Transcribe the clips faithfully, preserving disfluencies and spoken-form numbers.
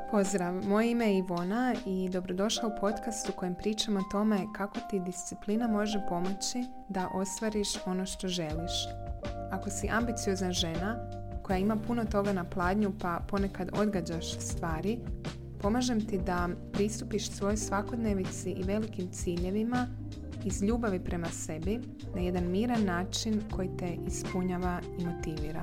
Pozdrav, moje ime je Ivona i dobrodošla u podcast u kojem pričam o tome kako ti disciplina može pomoći da ostvariš ono što želiš. Ako si ambiciozna žena koja ima puno toga na pladnju pa ponekad odgađaš stvari, pomažem ti da pristupiš svojoj svakodnevici i velikim ciljevima iz ljubavi prema sebi na jedan miran način koji te ispunjava i motivira.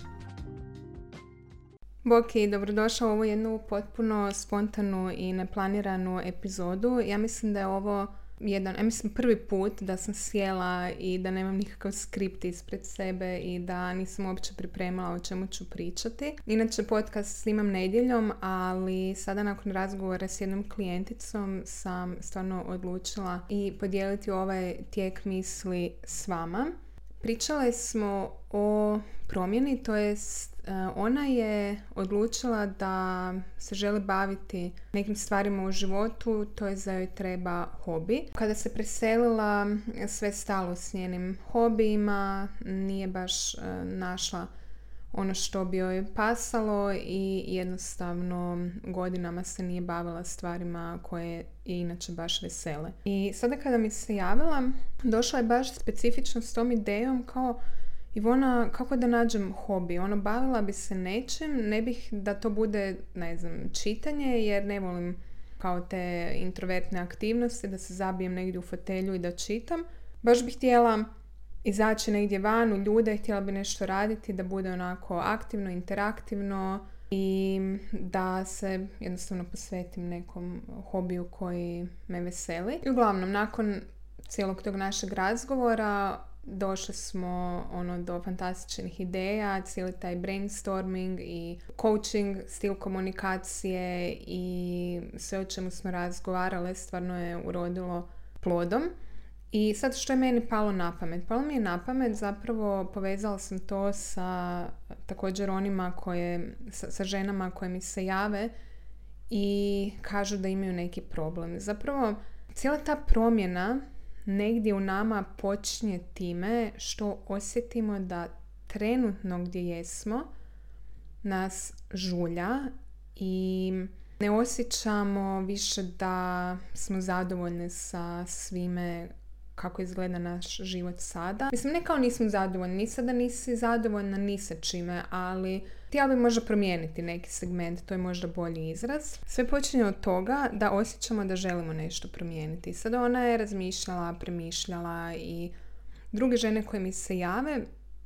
Bok i dobrodošao u ovu jednu potpuno spontanu i neplaniranu epizodu. Ja mislim da je ovo jedan, ja mislim prvi put da sam sjela i da nemam nikakav skript ispred sebe i da nisam uopće pripremala o čemu ću pričati. Inače podcast snimam nedjeljom, ali sada nakon razgovora s jednom klijenticom sam stvarno odlučila i podijeliti ovaj tijek misli s vama. Pričale smo o promjeni, to jest ona je odlučila da se želi baviti nekim stvarima u životu, to je da joj treba hobi. Kada se preselila, sve stalo s njenim hobijima, nije baš našla ono što bi joj pasalo i jednostavno godinama se nije bavila stvarima koje je inače baš vesele. I sada kada mi se javila, došla je baš specifično s tom idejom kao Ivona, kako da nađem hobi? Ono, bavila bi se nečim, ne bih da to bude, ne znam, čitanje, jer ne volim kao te introvertne aktivnosti, da se zabijem negdje u fotelju i da čitam. Baš bih htjela izaći negdje van u ljude, htjela bi nešto raditi, da bude onako aktivno, interaktivno i da se jednostavno posvetim nekom hobiju koji me veseli. I uglavnom, nakon cijelog tog našeg razgovora došli smo ono do fantastičnih ideja, cijeli taj brainstorming i coaching, stil komunikacije i sve o čemu smo razgovarale stvarno je urodilo plodom. I sad što je meni palo na pamet? Palo mi je na pamet, zapravo povezala sam to sa također onima koje, sa, sa ženama koje mi se jave i kažu da imaju neki problem. Zapravo cijela ta promjena negdje u nama počinje time što osjetimo da trenutno gdje jesmo nas žulja i ne osjećamo više da smo zadovoljni sa svime kako izgleda naš život sada. Mislim, ne kao nismo zadovoljni, ni sada nisi zadovoljna ni sa čime, ali htjela bi možda promijeniti neki segment, to je možda bolji izraz. Sve počinje od toga da osjećamo da želimo nešto promijeniti. Sada ona je razmišljala, premišljala i druge žene koje mi se jave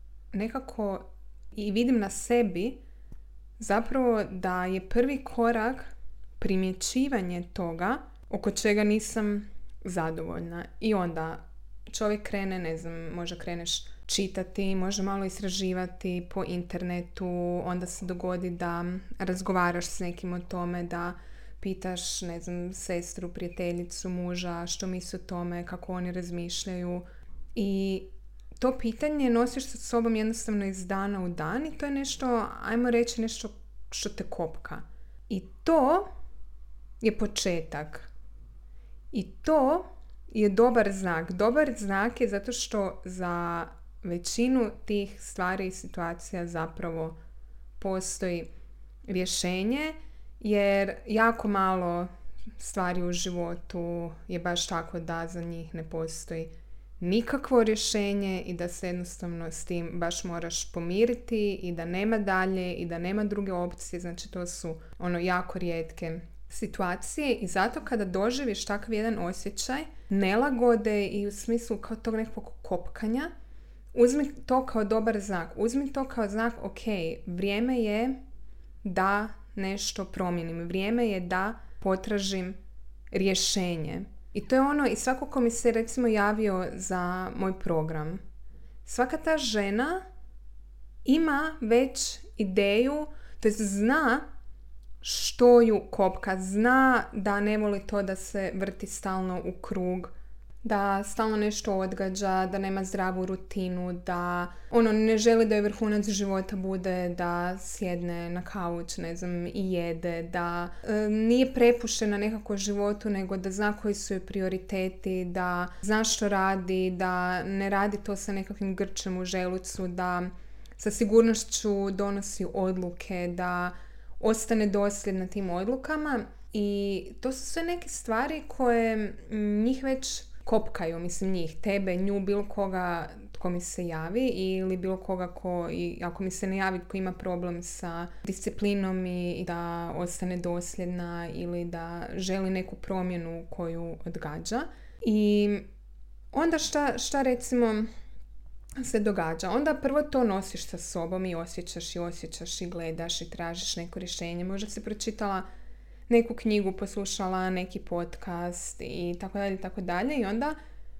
nekako i vidim na sebi zapravo da je prvi korak primjećivanje toga oko čega nisam zadovoljna. I onda čovjek krene, ne znam, možda kreneš čitati, može malo istraživati po internetu, onda se dogodi da razgovaraš s nekim o tome, da pitaš, ne znam, sestru, prijateljicu, muža, što misle o tome, kako oni razmišljaju. I to pitanje nosiš sa sobom jednostavno iz dana u dan i to je nešto, ajmo reći, nešto što te kopka. I to je početak. I to je dobar znak. Dobar znak je zato što za većinu tih stvari i situacija zapravo postoji rješenje, jer jako malo stvari u životu je baš tako da za njih ne postoji nikakvo rješenje i da se jednostavno s tim baš moraš pomiriti i da nema dalje i da nema druge opcije. Znači to su ono jako rijetke situacije i zato kada doživiš takav jedan osjećaj nelagode i u smislu kao tog nekog kopkanja, uzmi to kao dobar znak. Uzmi to kao znak, ok, vrijeme je da nešto promijenim. Vrijeme je da potražim rješenje. I to je ono, i svako ko mi se recimo javio za moj program, svaka ta žena ima već ideju, to jest zna što ju kopka, zna da ne voli to da se vrti stalno u krug, da stalno nešto odgađa, da nema zdravu rutinu, da ono ne želi da je vrhunac života bude da sjedne na kauč, ne znam, i jede, da e, nije prepuštena nekako životu, nego da zna koji su joj prioriteti, da zna što radi, da ne radi to sa nekakvim grčem u želucu, da sa sigurnošću donosi odluke, da ostane dosljedna tim odlukama i to su sve neke stvari koje njih već kopkaju, mislim njih, tebe, nju, bilo koga tko mi se javi ili bilo koga ko, i ako mi se ne javi tko ima problem sa disciplinom i da ostane dosljedna ili da želi neku promjenu koju odgađa. I onda šta, šta recimo se događa? Onda prvo to nosiš sa sobom i osjećaš i osjećaš i gledaš i tražiš neko rješenje. Možda si pročitala neku knjigu, poslušala neki podcast i tako dalje, tako dalje. I onda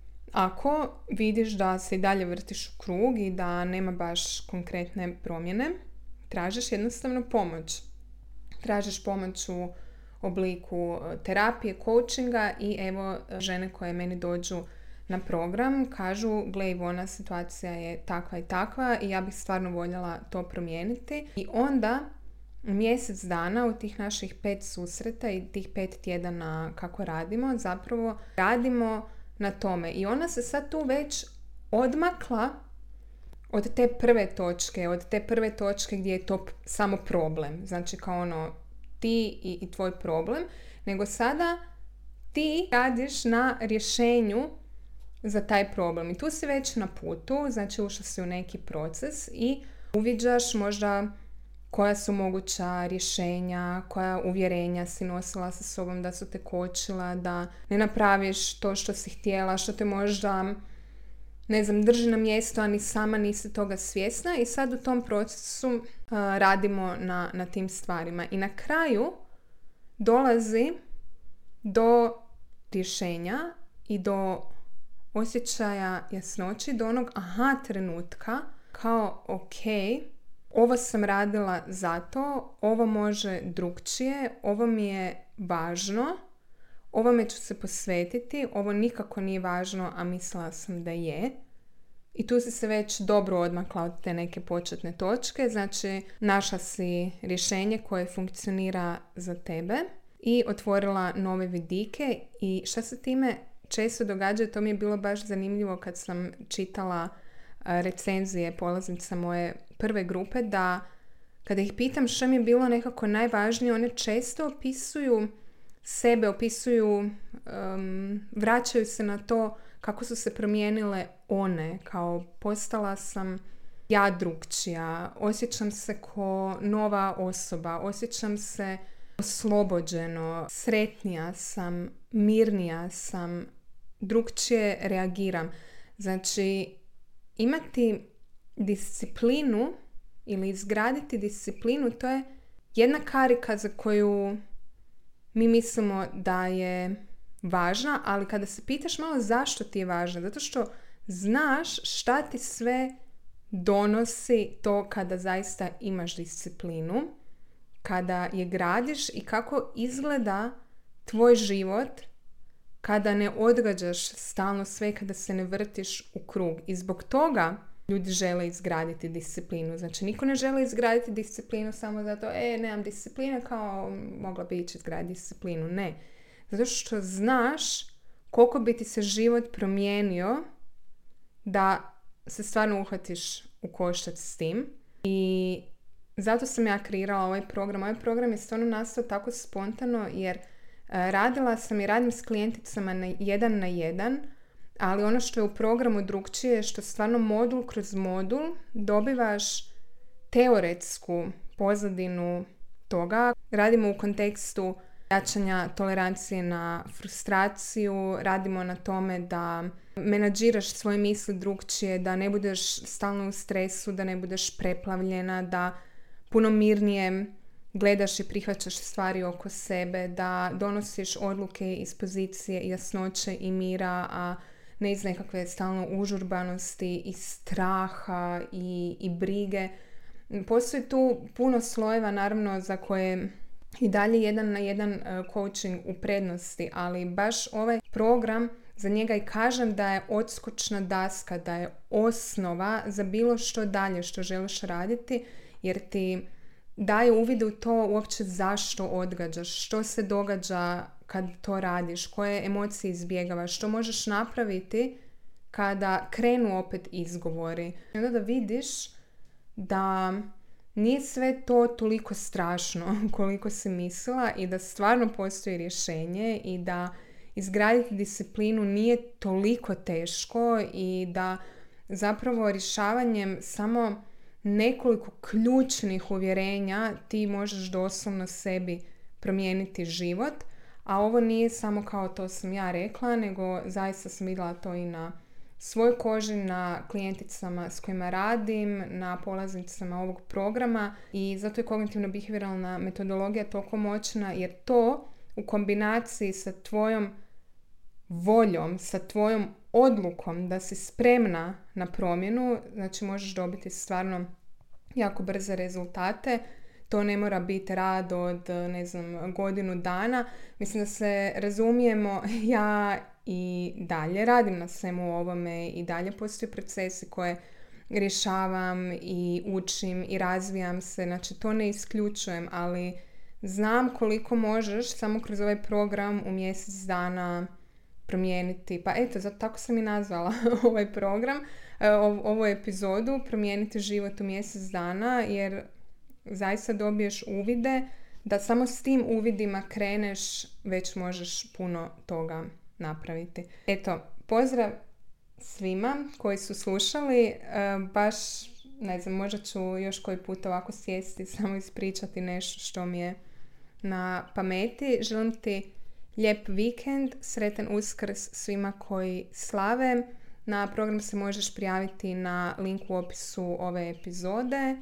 ako vidiš da se i dalje vrtiš u krug i da nema baš konkretne promjene, tražiš jednostavno pomoć. Tražiš pomoć u obliku terapije, coachinga i evo žene koje meni dođu na program kažu, gle Ivona, situacija je takva i takva i ja bih stvarno voljela to promijeniti. I onda mjesec dana u tih naših pet susreta i tih pet tjedana kako radimo, zapravo radimo na tome. I ona se sad tu već odmakla od te prve točke, od te prve točke gdje je to samo problem. Znači kao ono ti i, i tvoj problem, nego sada ti radiš na rješenju za taj problem. I tu si već na putu, znači ušla si u neki proces i uviđaš možda koja su moguća rješenja, koja uvjerenja si nosila sa sobom da su te kočila, da ne napraviš to što si htjela, što te možda, ne znam, drži na mjestu, a ni sama nisi toga svjesna. I sad u tom procesu uh, radimo na, na tim stvarima. I na kraju dolazi do rješenja i do osjećaja jasnoći, do onog aha trenutka kao ok, ovo sam radila zato, ovo može drugčije, ovo mi je važno, ovome ću se posvetiti, ovo nikako nije važno, a mislila sam da je. I tu si se već dobro odmakla od te neke početne točke, znači našla si rješenje koje funkcionira za tebe i otvorila nove vidike. I šta se time često događa, to mi je bilo baš zanimljivo kad sam čitala recenzije polaznica moje prve grupe, da kada ih pitam što mi je bilo nekako najvažnije, one često opisuju sebe, opisuju, um, vraćaju se na to kako su se promijenile one, kao postala sam ja drugčija, osjećam se ko nova osoba, osjećam se oslobođeno, sretnija sam, mirnija sam, drugčije reagiram. Znači, imati disciplinu ili izgraditi disciplinu, to je jedna karika za koju mi mislimo da je važna, ali kada se pitaš malo zašto ti je važna, zato što znaš šta ti sve donosi to kada zaista imaš disciplinu, kada je gradiš i kako izgleda tvoj život kada ne odgađaš stalno sve, kada se ne vrtiš u krug. I zbog toga ljudi žele izgraditi disciplinu. Znači, niko ne želi izgraditi disciplinu samo zato, e, nemam discipline, kao mogla bi ići izgraditi disciplinu. Ne. Zato što znaš koliko bi ti se život promijenio da se stvarno uhvatiš u koštac s tim. I zato sam ja kreirala ovaj program. Ovaj program je stvarno nastao tako spontano jer radila sam i radim s klijenticama na jedan na jedan, ali ono što je u programu drugčije je što stvarno modul kroz modul dobivaš teoretsku pozadinu toga. Radimo u kontekstu jačanja tolerancije na frustraciju, radimo na tome da menadžiraš svoje misli drugčije, da ne budeš stalno u stresu, da ne budeš preplavljena, da puno mirnije gledaš i prihvaćaš stvari oko sebe, da donosiš odluke iz pozicije jasnoće i mira, a ne iz nekakve stalno užurbanosti i straha i, i brige. Postoji tu puno slojeva, naravno, za koje i dalje jedan na jedan uh, coaching u prednosti, ali baš ovaj program, za njega i kažem da je odskočna daska, da je osnova za bilo što dalje što želiš raditi, jer ti daje uvid u to uopće zašto odgađaš, što se događa kad to radiš, koje emocije izbjegavaš, što možeš napraviti kada krenu opet izgovori. I onda da vidiš da nije sve to toliko strašno koliko si mislila i da stvarno postoji rješenje i da izgraditi disciplinu nije toliko teško i da zapravo rješavanjem samo nekoliko ključnih uvjerenja ti možeš doslovno sebi promijeniti život. A ovo nije samo kao to sam ja rekla, nego zaista sam vidjela to i na svojoj koži, na klijenticama s kojima radim, na polaznicama ovog programa i zato je kognitivno-behavioralna metodologija toliko moćna jer to u kombinaciji sa tvojom voljom, sa tvojom odlukom da si spremna na promjenu, znači možeš dobiti stvarno jako brze rezultate. To ne mora biti rad od, ne znam, godinu dana. Mislim da se razumijemo, ja i dalje radim na svemu ovome i dalje postoje procesi koje rješavam i učim i razvijam se. Znači to ne isključujem, ali znam koliko možeš samo kroz ovaj program u mjesec dana promijeniti. Pa eto, zato tako sam i nazvala ovaj program, ovu epizodu, promijeniti život u mjesec dana, jer zaista dobiješ uvide da samo s tim uvidima kreneš, već možeš puno toga napraviti. Eto, pozdrav svima koji su slušali. Baš, ne znam, možda ću još koji put ovako sjesti, samo ispričati nešto što mi je na pameti. Želim ti lijep vikend, sretan Uskrs svima koji slave. Na program se možeš prijaviti na link u opisu ove epizode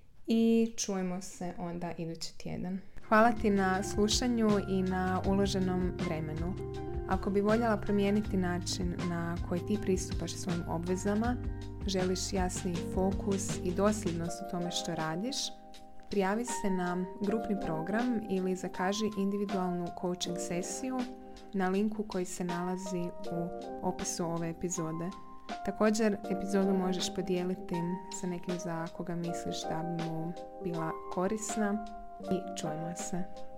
i čujemo se onda idući tjedan. Hvala ti na slušanju i na uloženom vremenu. Ako bi voljela promijeniti način na koji ti pristupaš svojim obvezama, želiš jasni fokus i dosljednost u tome što radiš, prijavi se na grupni program ili zakaži individualnu coaching sesiju na linku koji se nalazi u opisu ove epizode. Također, epizodu možeš podijeliti sa nekim za koga misliš da bi mu bila korisna i čujemo se.